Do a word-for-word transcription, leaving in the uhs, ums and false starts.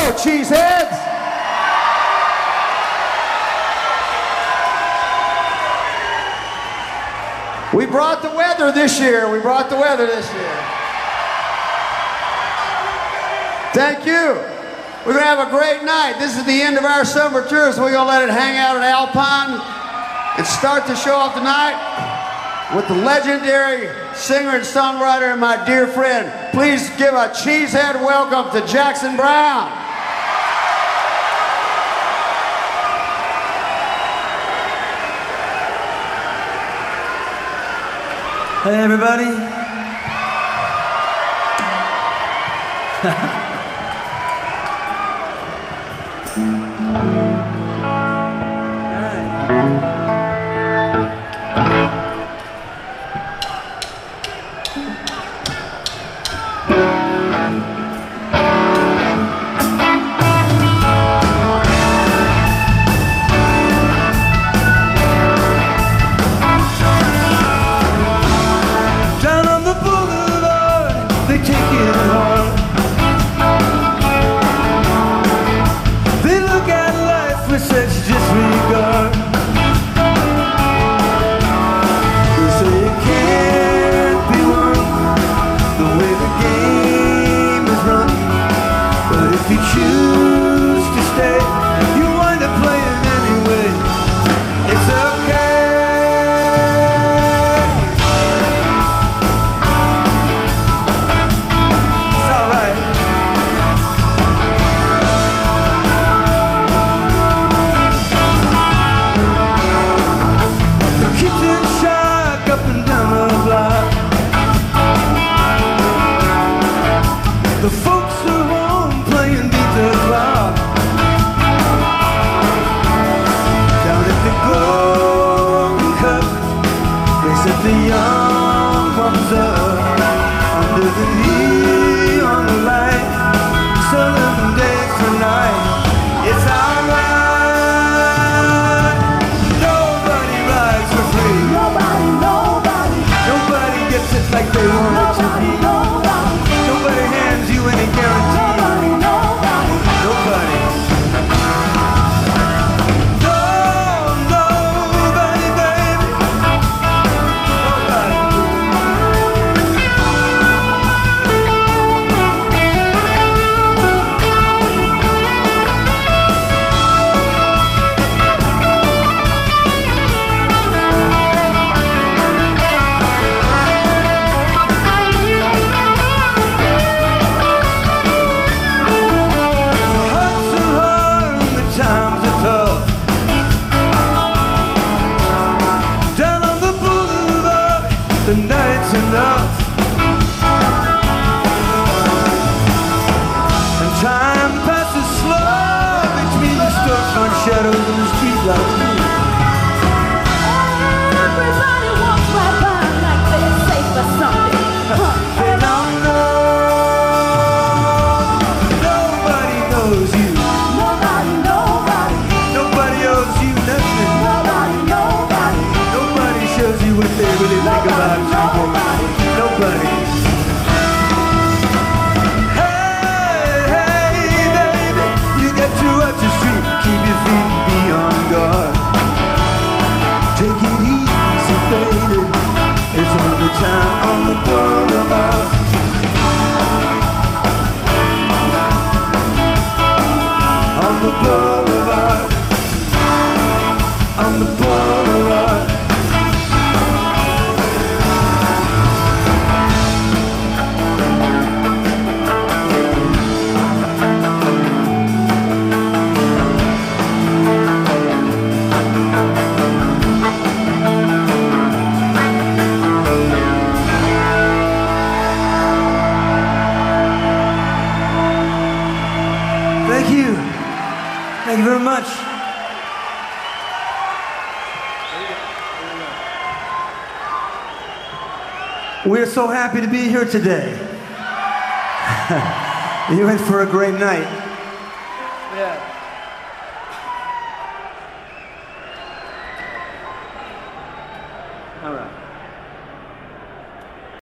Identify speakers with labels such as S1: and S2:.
S1: go, cheeseheads! We brought the weather this year. We brought the weather this year. Thank you. We're going to have a great night. This is the end of our summer tour, so we're going to let it hang out at Alpine and start the show off tonight with the legendary singer and songwriter and my dear friend. Please give a cheesehead welcome to Jackson Browne.
S2: Hey everybody. The folks are home playing beat the clock. Down at the Golden Cup, they set the young ones up under the neon light. Southern day for night, it's alright. Nobody rides for free.
S3: Nobody, nobody,
S2: nobody gets it like they want it to be. Nobody hands you any guarantee.
S3: Nobody, nobody,
S2: nobody. No, nobody, baby. Nobody. The night's enough, and time passes slow between the storefront shadows and the streetlights.
S3: everybody walks right by like they're safe for something. Huh.
S2: They don't know, nobody knows you.
S3: Nobody, nobody,
S2: Nobody owes you nothing.
S3: nobody, nobody,
S2: Nobody shows you what they really think about you.
S3: nobody.
S2: Nobody. Hey, hey, baby, you got to watch your street, keep your feet beyond guard. Take it easy, baby. It's only time on the boulevard. On the boulevard. On the boulevard. Thank you. Thank you very much. We're so happy to be here today. You're in for a great night.
S1: Yeah.